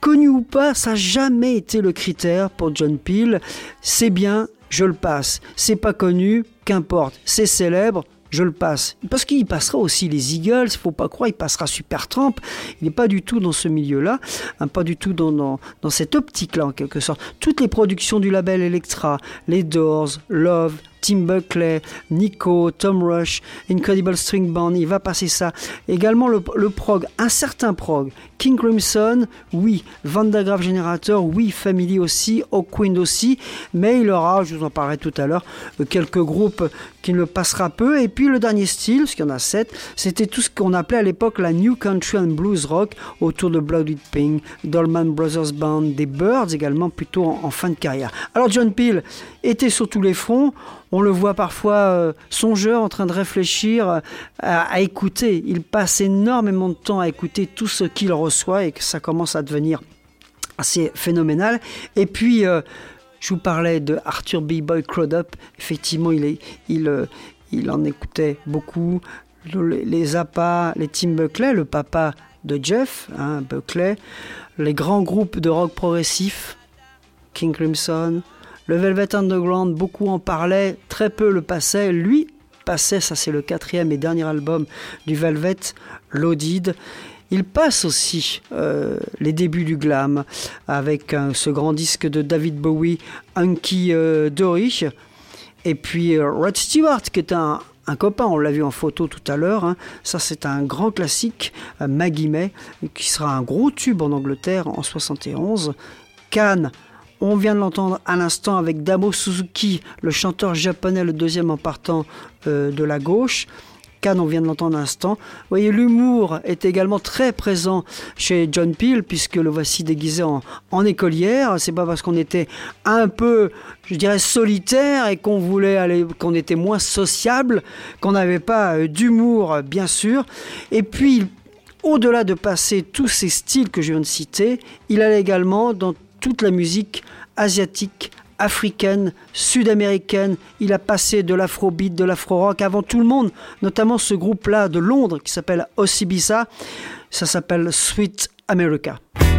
connu ou pas, ça n'a jamais été le critère pour John Peel. C'est bien, je le passe. C'est pas connu, qu'importe. C'est célèbre, je le passe. Parce qu'il passera aussi les Eagles, il ne faut pas croire, il passera Supertramp. Il n'est pas du tout dans ce milieu-là, hein, pas du tout dans, dans, dans cette optique-là en quelque sorte. Toutes les productions du label Elektra, les Doors, Love, Tim Buckley, Nico, Tom Rush, Incredible String Band, il va passer ça. Également le, le prog, un certain prog. King Crimson, oui. Van der Graaf Generator, oui. Family aussi. Hawkwind aussi. Mais il aura, je vous en parlerai tout à l'heure, quelques groupes qui ne le passera peu. Et puis le dernier style, parce qu'il y en a sept, c'était tout ce qu'on appelait à l'époque la New Country and Blues Rock, autour de Blooded Pink, Dolman Brothers Band, des Byrds également, plutôt en, en fin de carrière. Alors John Peel était sur tous les fronts. On le voit parfois euh, songeur, en train de réfléchir, euh, à, à écouter. Il passe énormément de temps à écouter tout ce qu'il reçoit et que ça commence à devenir assez phénoménal. Et puis, euh, je vous parlais de Arthur B. Boyd Crudup. Effectivement, il, est, il, euh, il en écoutait beaucoup. Les, les Zappa, les Tim Buckley, le papa de Jeff, hein, Buckley, les grands groupes de rock progressif, King Crimson, le Velvet Underground, beaucoup en parlaient, très peu le passaient. Lui passait, ça c'est le quatrième et dernier album du Velvet, Loaded. Il passe aussi euh, les débuts du glam avec euh, ce grand disque de David Bowie, Hunky euh, Dory. Et puis euh, Rod Stewart, qui est un, un copain, on l'a vu en photo tout à l'heure. Hein. Ça c'est un grand classique, euh, Maggie May, qui sera un gros tube en Angleterre en soixante et onze. Cannes. On vient de l'entendre à l'instant avec Damo Suzuki, le chanteur japonais, le deuxième en partant euh, de la gauche. Cannes, on vient de l'entendre à l'instant. Vous voyez, l'humour est également très présent chez John Peel, puisque le voici déguisé en, en écolière. C'est pas parce qu'on était un peu, je dirais, solitaire et qu'on voulait aller, qu'on était moins sociable, qu'on n'avait pas euh, d'humour, bien sûr. Et puis, au-delà de passer tous ces styles que je viens de citer, il allait également dans toute la musique asiatique, africaine, sud-américaine. Il a passé de l'afrobeat, de l'afro-rock avant tout le monde, notamment ce groupe-là de Londres qui s'appelle Osibisa. Ça s'appelle Sweet America.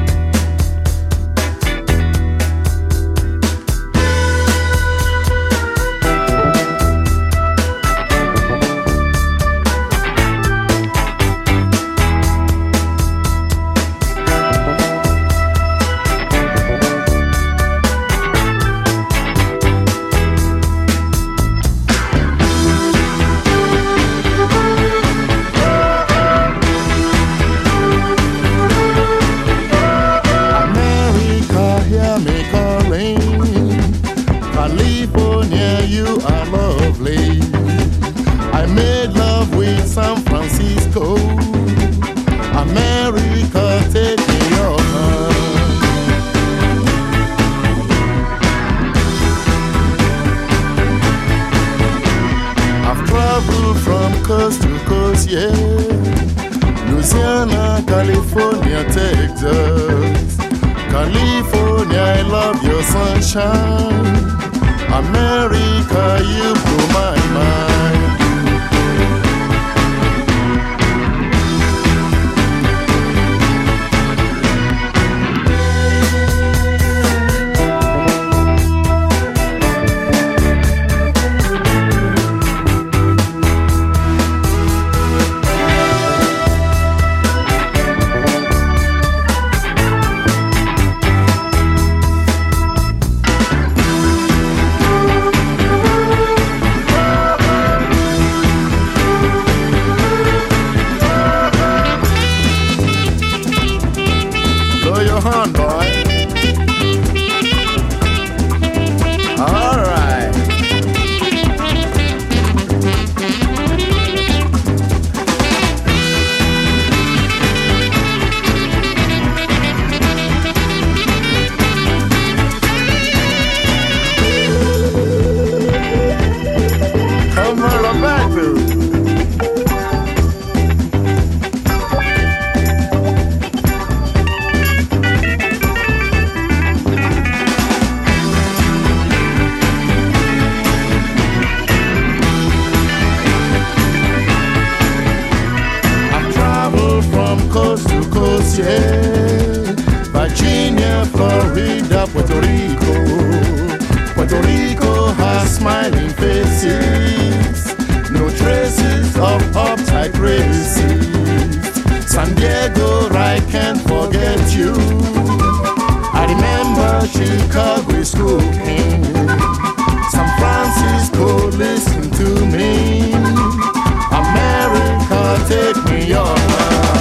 America, you blow my mind. coast to coast, yeah. Virginia smiling faces, no traces of uptight races. San Diego, I can't forget you. I remember Chicago smoking. San Francisco, listen to me. America, take me on.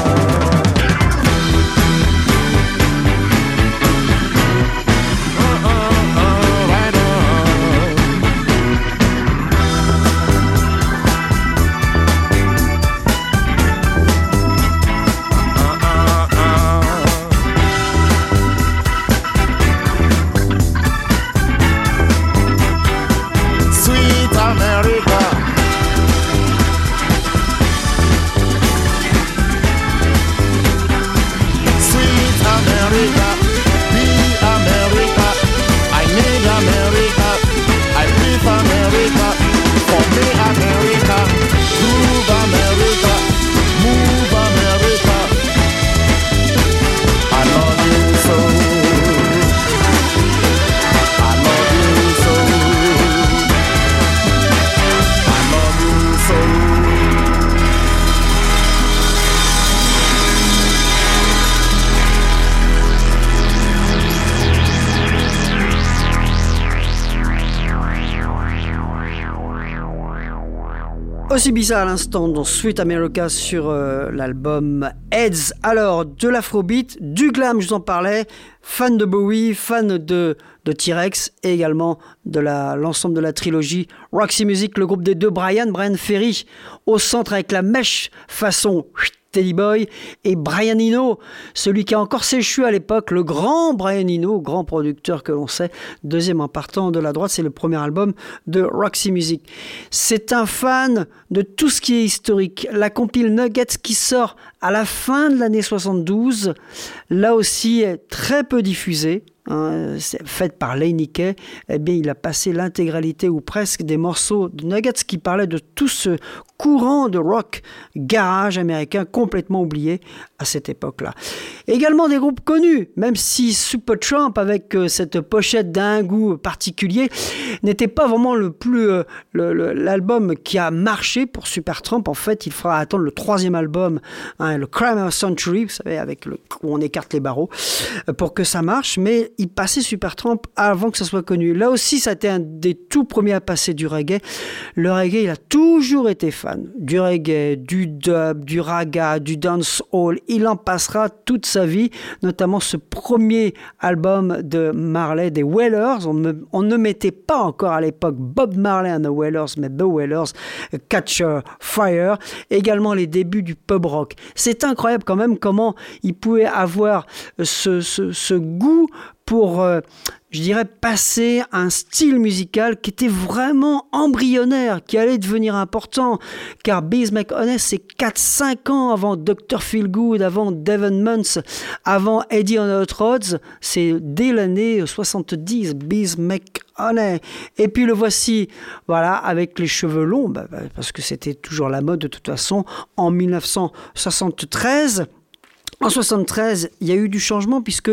Aussi bizarre à l'instant dans Sweet America sur euh, l'album Heads. Alors, de l'afrobeat, du glam, je vous en parlais, fan de Bowie, fan de, de T-Rex et également de la, l'ensemble de la trilogie Roxy Music, le groupe des deux Brian, Brian Ferry au centre avec la mèche façon Teddy Boy et Brian Eno, celui qui a encore séchu à l'époque, le grand Brian Eno, grand producteur que l'on sait, deuxième en partant de la droite, c'est le premier album de Roxy Music. C'est un fan de tout ce qui est historique. La compile Nuggets qui sort à la fin de l'année soixante-douze, là aussi est très peu diffusée. Hein, c'est faite par Lenny Kaye, eh bien il a passé l'intégralité ou presque des morceaux de Nuggets qui parlaient de tout ce courant de rock garage américain complètement oublié à cette époque-là. Également des groupes connus, même si Supertramp avec euh, cette pochette d'un goût particulier n'était pas vraiment le plus euh, le, le, l'album qui a marché pour Supertramp. En fait, il faudra attendre le troisième album, hein, le Crime of Century, vous savez, avec le où on écarte les barreaux, euh, pour que ça marche. Mais il passait Supertramp avant que ça soit connu. Là aussi, ça a été un des tout premiers à passer du reggae. Le reggae, il a toujours été fan du reggae, du dub, du raga, du dancehall. Il en passera toute sa vie, notamment ce premier album de Marley, des Wailers. On, me, on ne mettait pas encore à l'époque Bob Marley and the Wailers, mais The Wailers, Catch Fire. Également les débuts du pub rock. C'est incroyable quand même comment il pouvait avoir ce, ce, ce goût pour, euh, je dirais, passer un style musical qui était vraiment embryonnaire, qui allait devenir important, car Biz McHoney, c'est quatre cinq ans avant docteur Feelgood, avant Devon Muntz, avant Eddie on Hot Rods, c'est dès l'année soixante-dix, Biz McHoney. Et puis le voici, voilà, avec les cheveux longs, bah, bah, parce que c'était toujours la mode de toute façon, en dix-neuf cent soixante-treize. En soixante-treize, il y a eu du changement puisque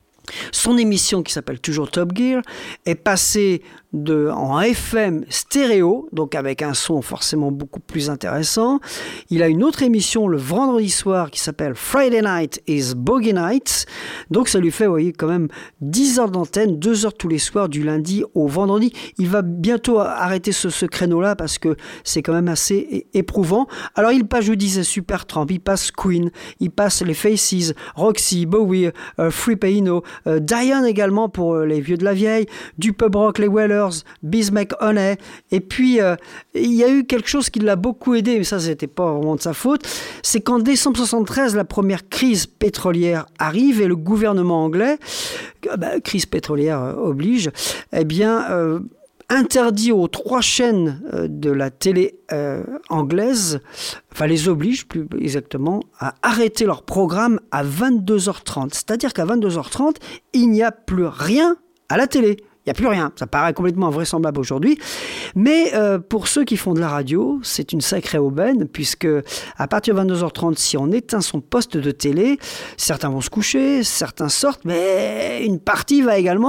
son émission, qui s'appelle toujours Top Gear, est passée de, en F M stéréo, donc avec un son forcément beaucoup plus intéressant. Il a une autre émission le vendredi soir qui s'appelle Friday Night is Boogie Night. Donc ça lui fait, vous voyez, quand même dix heures d'antenne, deux heures tous les soirs du lundi au vendredi. Il va bientôt arrêter ce, ce créneau-là parce que c'est quand même assez éprouvant. Alors il passe, je vous disais, Supertramp, il passe Queen, il passe les Faces, Roxy, Bowie, euh, Free Paino, euh, Diane également pour euh, les vieux de la vieille, du pub rock, les Wailers, Biz McHoney. Et puis euh, il y a eu quelque chose qui l'a beaucoup aidé, mais ça c'était pas vraiment de sa faute, c'est qu'en décembre soixante-treize, la première crise pétrolière arrive et le gouvernement anglais, bah, crise pétrolière euh, oblige, eh bien euh, interdit aux trois chaînes euh, de la télé euh, anglaise, enfin les oblige plus exactement, à arrêter leur programme à vingt-deux heures trente. C'est-à-dire qu'à vingt-deux heures trente, il n'y a plus rien à la télé. Il n'y a plus rien. Ça paraît complètement invraisemblable aujourd'hui. Mais euh, pour ceux qui font de la radio, c'est une sacrée aubaine, puisque à partir de vingt-deux heures trente, si on éteint son poste de télé, certains vont se coucher, certains sortent, mais une partie va également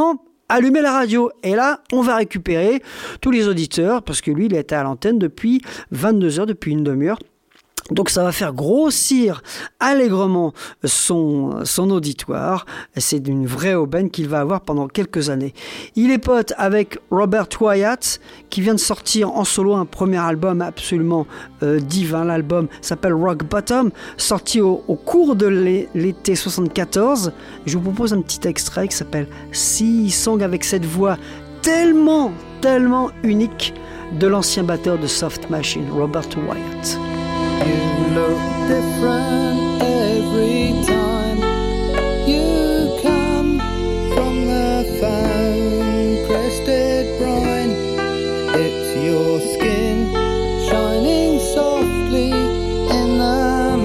allumez la radio. Et là, on va récupérer tous les auditeurs, parce que lui, il était à l'antenne depuis vingt-deux heures, depuis une demi-heure. Donc ça va faire grossir allègrement son, son auditoire. C'est une vraie aubaine qu'il va avoir pendant quelques années. Il est pote avec Robert Wyatt, qui vient de sortir en solo un premier album absolument euh, divin. L'album s'appelle Rock Bottom, sorti au, au cours de l'été soixante-quatorze. Je vous propose un petit extrait qui s'appelle Sea Song, avec cette voix tellement, tellement unique de l'ancien batteur de Soft Machine, Robert Wyatt. You look different every time you come from the foam-crested brine. It's your skin shining softly in the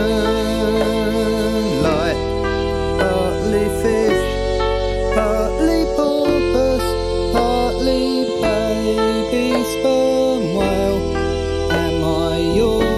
moonlight. Partly fish, partly porpoise, partly baby sperm whale. Am I yours?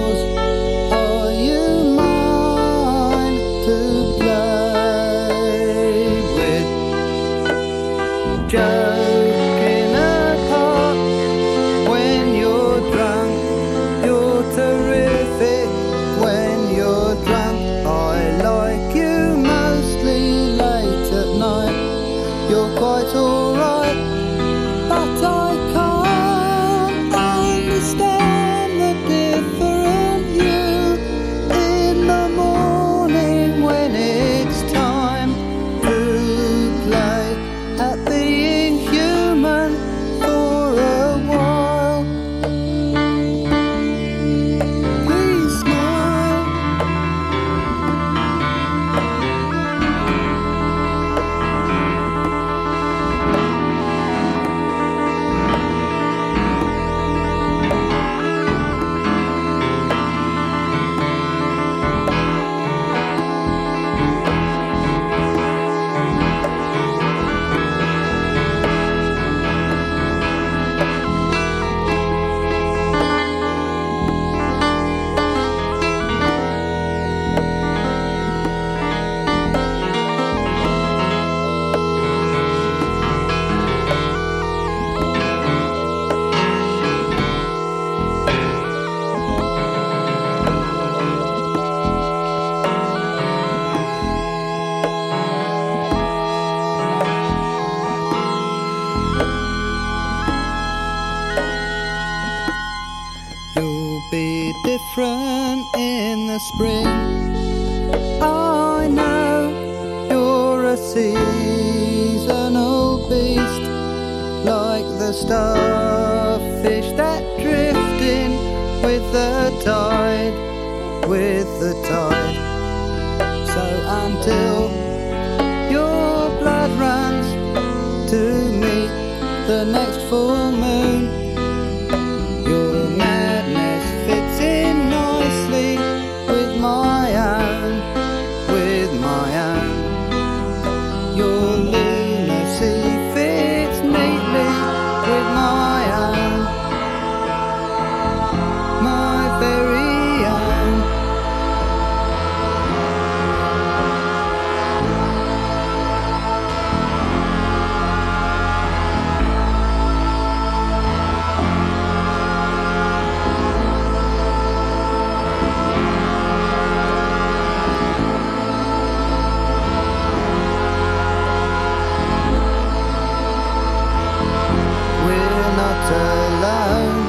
Joking apart when you're drunk, you're terrific when you're drunk. I like you mostly late at night. You're quite alright, but I can't understand the different you in the morning when it's time to play at being human for a while. Please smile. You'll be different in the spring. I know you're a seasonal beast, like the starfish that drift in with the tide, with the tide. So until your blood runs to meet the next full moon, your madness fits in nicely with my own, with my own. Your lunacy fits neatly with my own, my very own. We're not alone.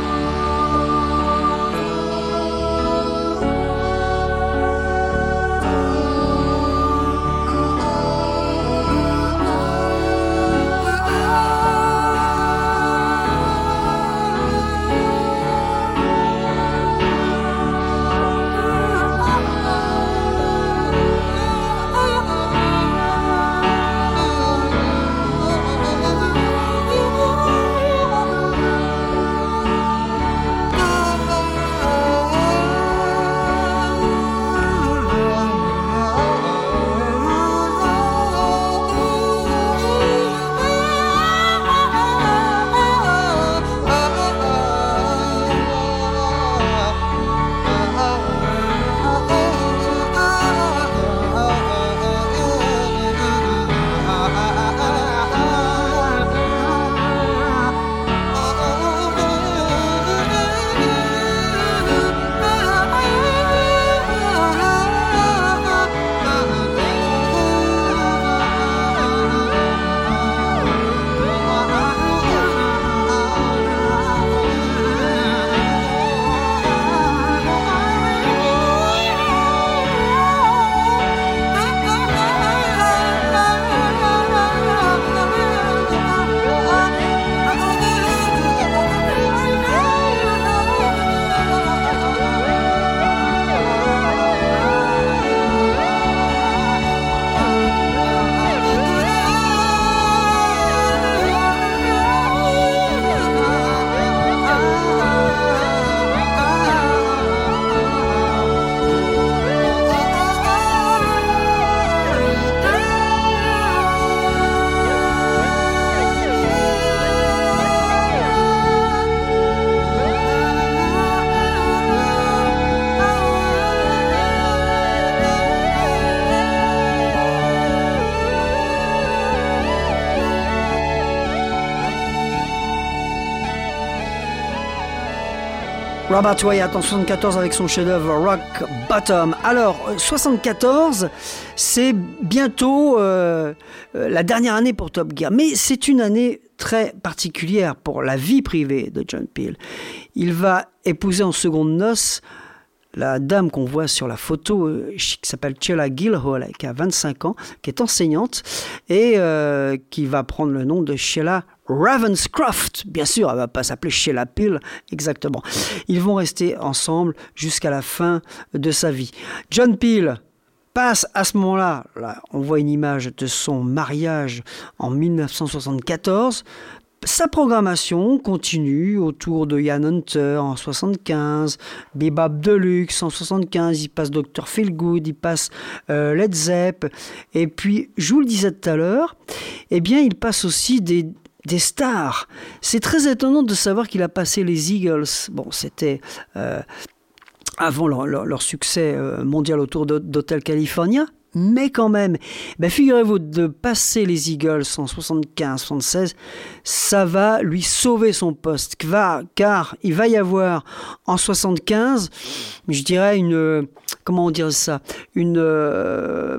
Robert Wyatt en soixante-quatorze avec son chef-d'œuvre Rock Bottom. Alors, soixante-quatorze, c'est bientôt euh, la dernière année pour Top Gear, mais c'est une année très particulière pour la vie privée de John Peel. Il va épouser en seconde noces la dame qu'on voit sur la photo, euh, qui s'appelle Sheila Gilhol, qui a vingt-cinq ans, qui est enseignante et euh, qui va prendre le nom de Sheila Ravenscroft. Bien sûr, elle ne va pas s'appeler Sheila Peel, exactement. Ils vont rester ensemble jusqu'à la fin de sa vie. John Peel passe à ce moment-là, là, on voit une image de son mariage en dix-neuf cent soixante-quatorze. Sa programmation continue autour de Ian Hunter en soixante-quinze, Bebop Deluxe en soixante-quinze, il passe docteur Feelgood, il passe euh, Led Zepp, et puis, je vous le disais tout à l'heure, eh bien, il passe aussi des, des stars. C'est très étonnant de savoir qu'il a passé les Eagles. Bon, c'était euh, avant leur, leur, leur succès mondial autour d'Hotel California. Mais quand même, ben figurez-vous, de passer les Eagles en soixante-quinze soixante-seize, ça va lui sauver son poste. Car il va y avoir en soixante-quinze, je dirais une... Comment on dirait ça Une... Euh,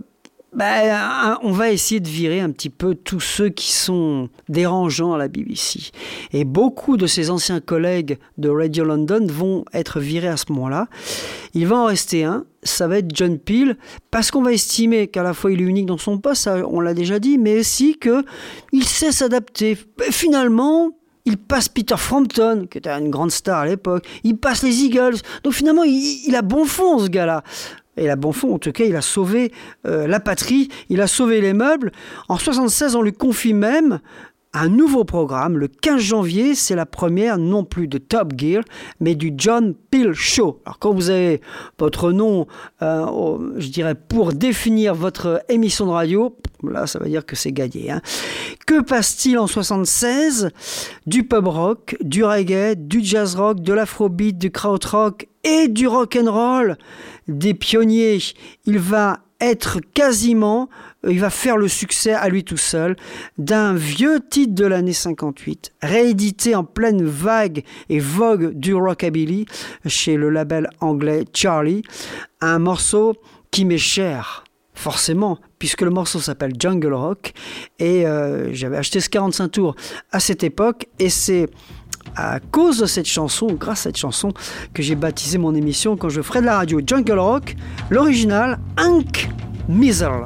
ben, on va essayer de virer un petit peu tous ceux qui sont dérangeants à la B B C. Et beaucoup de ses anciens collègues de Radio London vont être virés à ce moment-là. Il va en rester un, ça va être John Peel, parce qu'on va estimer qu'à la fois il est unique dans son poste, ça, on l'a déjà dit, mais aussi qu'il sait s'adapter. Finalement, il passe Peter Frampton, qui était une grande star à l'époque, il passe les Eagles, donc finalement il, il a bon fond ce gars-là. Et la bon fond, en tout cas, il a sauvé euh, la patrie, il a sauvé les meubles. En soixante-seize, on lui confie même un nouveau programme. Le quinze janvier, c'est la première, non plus de Top Gear, mais du John Peel Show. Alors, quand vous avez votre nom, euh, oh, je dirais, pour définir votre émission de radio, là, ça veut dire que c'est gagné. Hein. Que passe-t-il en soixante-seize ? Du pub rock, du reggae, du jazz rock, de l'afrobeat, du krautrock et du rock'n'roll. Des pionniers. Il va être quasiment, il va faire le succès à lui tout seul d'un vieux titre de l'année cinquante-huit, réédité en pleine vague et vogue du rockabilly chez le label anglais Charlie, un morceau qui m'est cher. Forcément, puisque le morceau s'appelle Jungle Rock et euh, j'avais acheté ce quarante-cinq tours à cette époque et c'est à cause de cette chanson, grâce à cette chanson, que j'ai baptisé mon émission quand je ferai de la radio Jungle Rock, l'original Hank Mizzle.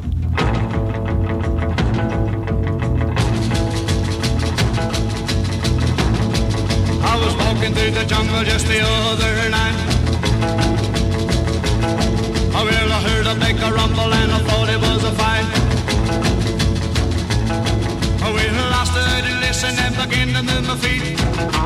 I was walking through the jungle just the other night. Oh, well, I heard a big rumble and I thought it was a fight. Oh, well, I stood and listened and began to move my feet.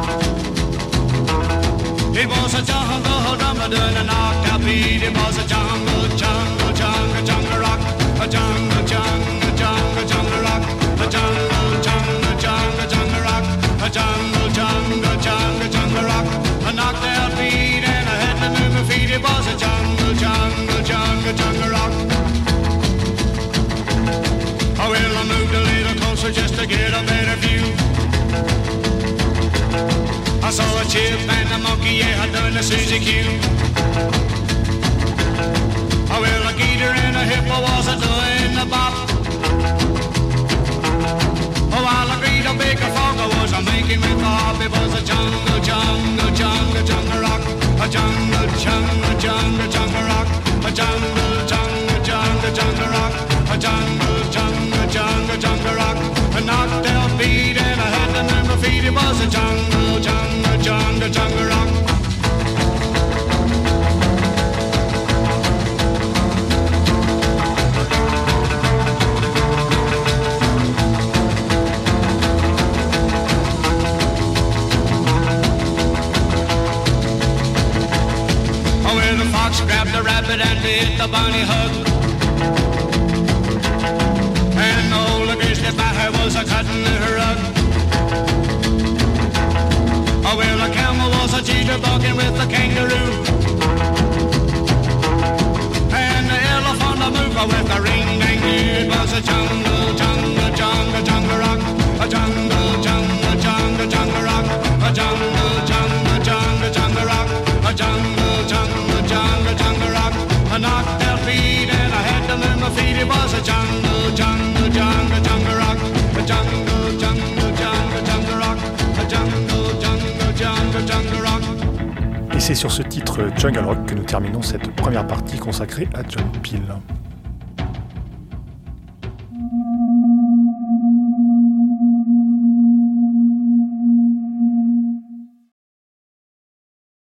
It was a jungle drummer doing a knocked-out beat. It was a jungle, jungle, jungle, jungle rock. A jungle, jungle, jungle, jungle rock. A jungle, jungle, jungle, jungle rock. A jungle, jungle, jungle, jungle rock. A knocked-out beat and I had to move my feet. It was a jungle, jungle, jungle, jungle rock. Oh, well, I moved a little closer just to get a better view. I saw a chip and a monkey, yeah, doing the Suzy Q. Oh, well, a gator and a hippo was a doing the bop. Oh, while a great a big frog was a making with the hop. It was a jungle, jungle, jungle, jungle rock. A jungle, jungle, jungle, jungle rock. A jungle, jungle, jungle, jungle rock. A jungle, jungle, jungle, jungle rock. A knocked out beat and I had to move my feet. It was a jungle, jungle, jungle, jungle rock. Oh, well, the fox grabbed the rabbit and did the bunny hug. And the old grizzly bear was a cutting her rug. Oh, well, a camel was a jitterbugging with a kangaroo. And the elephant a mover with a ring-dang-doo. It was a jungle, jungle, jungle, jungle rock. A jungle, jungle, jungle, jungle rock. A jungle, jungle, jungle, jungle rock. A was a jungle, jungle, jungle, jungle rock. A jungle, jungle, jungle, jungle rock. A jungle, jungle, jungle, jungle rock. Et c'est sur ce titre Jungle Rock que nous terminons cette première partie consacrée à John Peel.